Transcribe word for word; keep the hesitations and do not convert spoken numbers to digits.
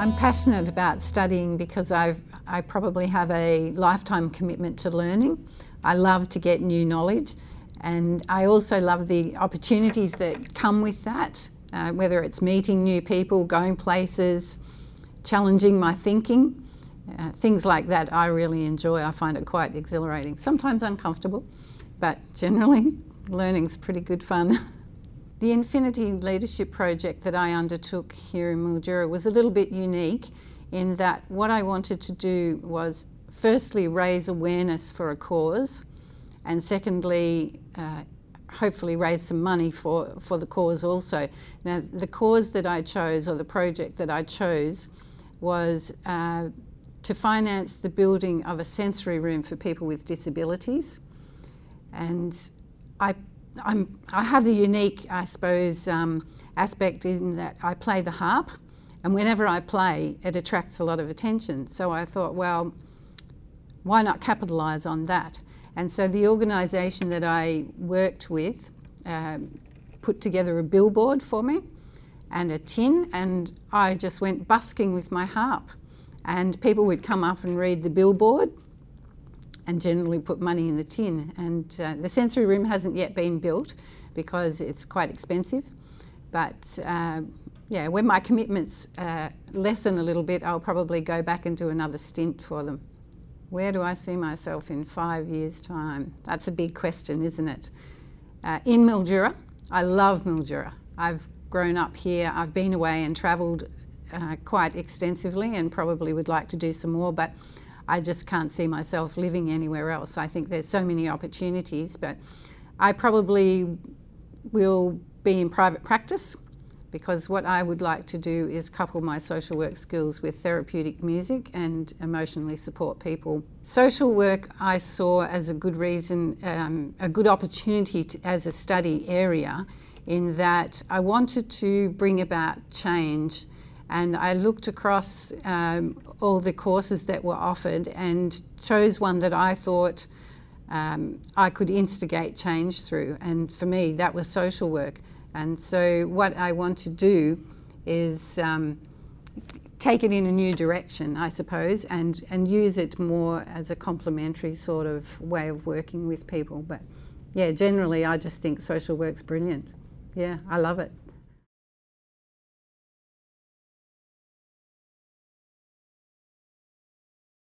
I'm passionate about studying because I've, I probably have a lifetime commitment to learning. I love to get new knowledge, and I also love the opportunities that come with that, uh, whether it's meeting new people, going places, challenging my thinking, uh, things like that I really enjoy. I find it quite exhilarating, sometimes uncomfortable, but generally learning's pretty good fun. The Infinity Leadership Project that I undertook here in Mildura was a little bit unique in that what I wanted to do was firstly raise awareness for a cause, and secondly uh, hopefully raise some money for, for the cause also. Now the cause that I chose, or the project that I chose, was uh, to finance the building of a sensory room for people with disabilities. And I I'm, I have the unique, I suppose, um, aspect in that I play the harp, and whenever I play it attracts a lot of attention. So I thought, well, why not capitalise on that? And so the organisation that I worked with um, put together a billboard for me and a tin, and I just went busking with my harp, and people would come up and read the billboard and generally put money in the tin. And uh, the sensory room hasn't yet been built because it's quite expensive. But uh, yeah, when my commitments uh, lessen a little bit, I'll probably go back and do another stint for them. Where do I see myself in five years' time? That's a big question, isn't it? Uh, in Mildura. I love Mildura. I've grown up here. I've been away and travelled uh, quite extensively and probably would like to do some more, but I just can't see myself living anywhere else. I think there's so many opportunities, but I probably will be in private practice, because what I would like to do is couple my social work skills with therapeutic music and emotionally support people. Social work I saw as a good reason, um, a good opportunity to, as a study area, in that I wanted to bring about change. And I looked across um, all the courses that were offered and chose one that I thought um, I could instigate change through. And for me, that was social work. And so what I want to do is um, take it in a new direction, I suppose, and, and use it more as a complementary sort of way of working with people. But yeah, generally I just think social work's brilliant. Yeah, I love it.